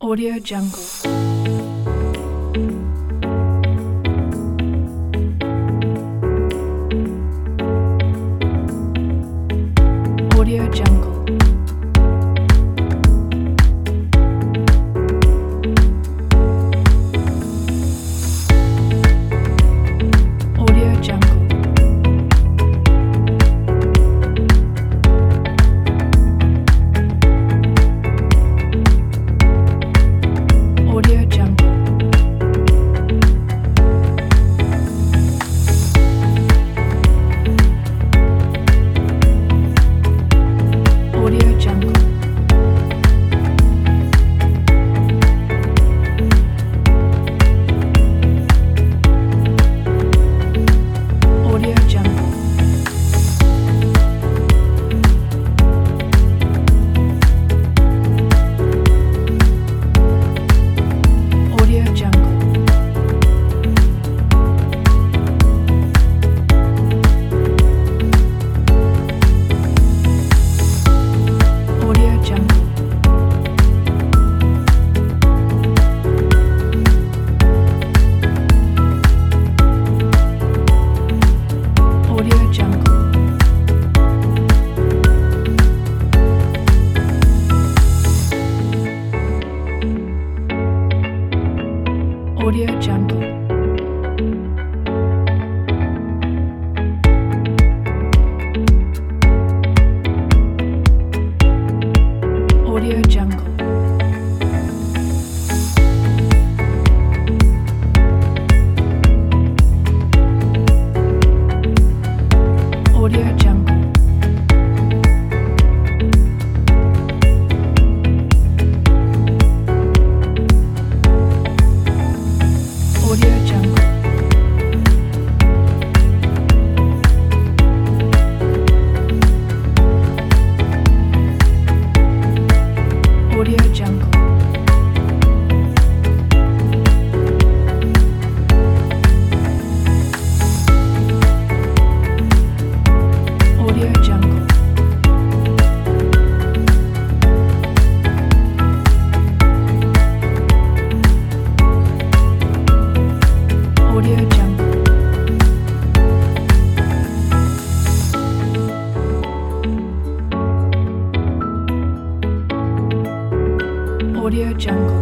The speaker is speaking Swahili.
Audio Jungle. Audio Jungle. Audio Jungle. Audio Jungle. Audio Jungle. Audio Jungle. Audio Jungle. Audio Jungle. Audio Jungle. Audio Jungle. Audio Jungle. Audio Jungle. Audio Jungle. Audio Jungle. Audio Jungle. Audio Jungle. Audio Jungle.